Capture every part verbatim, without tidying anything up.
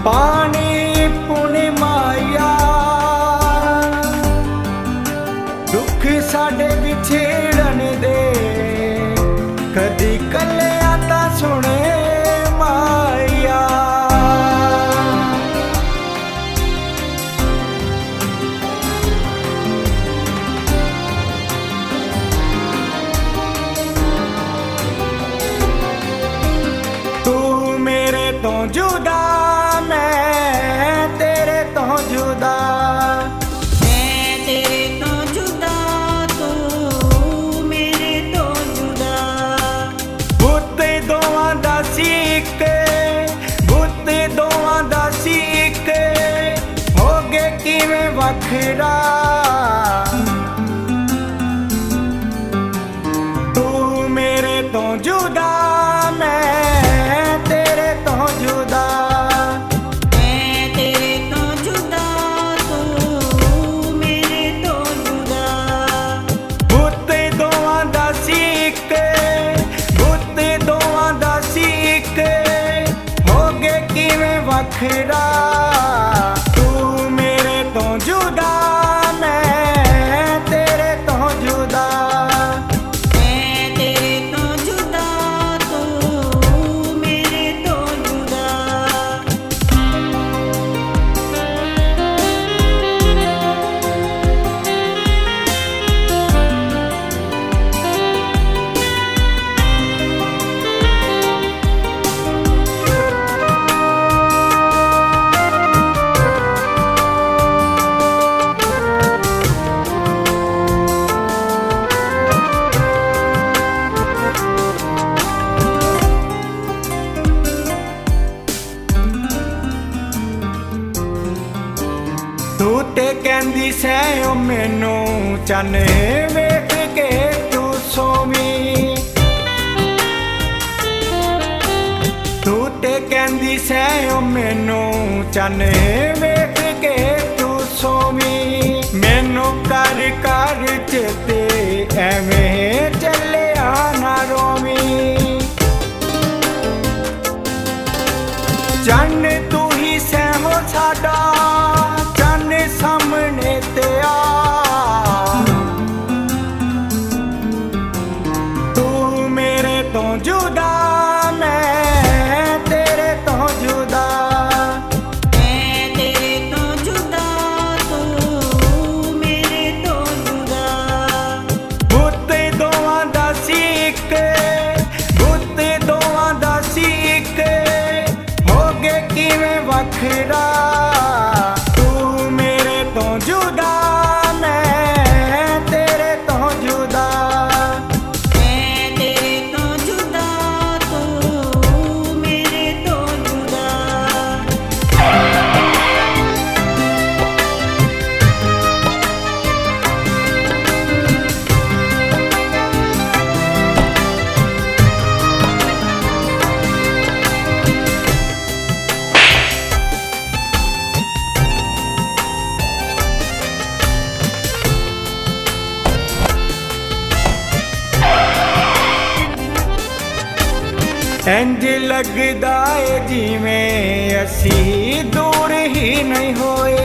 पानी पुने माया दुख साडे विछेड़न दे कदी कलिया तां सुने माया। तू मेरे तो जुदा वखरा तू मेरे तो जुदा मैं तेरे तो जुदा मैं तेरे तो जुदा तू मेरे तो जुदा। बुत दोवां दा सीक बुत दोवां दा सीक हो गए किवें वखरा। तू ते कहंदी सै ओ मैनू चन्न वेख के तू सोवी। तू ते कहंदी सै ओ मैनू चन्न वेख के तू सोवी। मैनू कर कर चेते एवें चलिया ना रोवी। चन्न तू ही सै हो साडा सामने ते आ तू मेरे तो जुदा मैं तेरे तो जुदा मैं तेरे तो जुदा तू मेरे तो जुदा। बुत दोवां दा सीक बुत दोवां दा सीक हो गए किवें वखरा। इंज लगदा है जिवें असी दूर ही नहीं होए।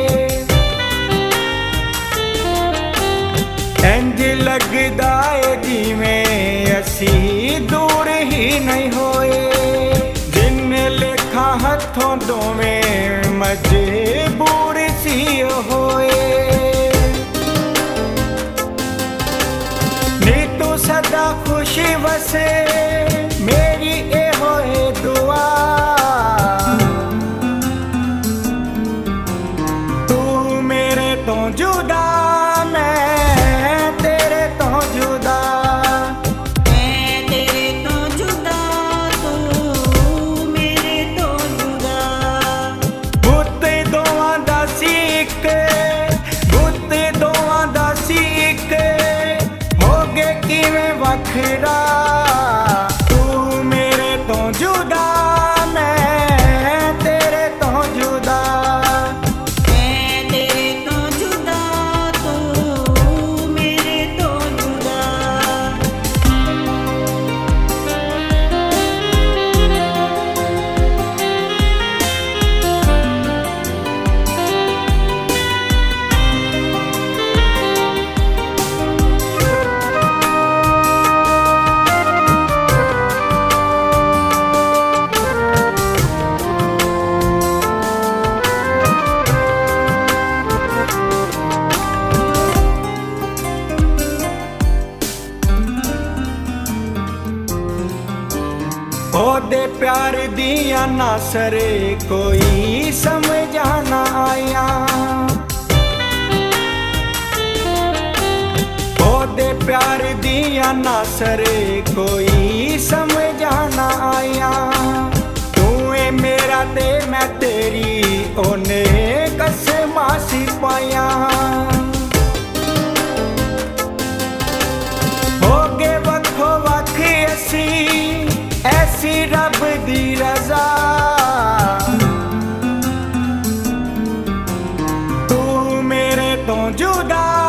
इंज लगदा है जिवें असी दूर ही नहीं होए। जिन लेखा हथों दोवें मजबूर सी होए। नी तू सदा खुशी वसे मेरी ए होए दुआ। तू मेरे तो जुदा मैं तेरे तो जुदा मैं तेरे तो जुदा तू मेरे तो जुदा। बुत दोवां दा सीक बुत दोवां दा सीक हो गए किवें वखरा। प्यार दिया ना सरे कोई समझा ना आया। ओदे प्यार दिया ना सरे कोई समझा ना आया। तू है मेरा ते मैं तेरी ओने कसमा सी पाया। हो गए वक्खो वक्ख असी ऐसी रब दी रजा। तू मेरे तो जुदा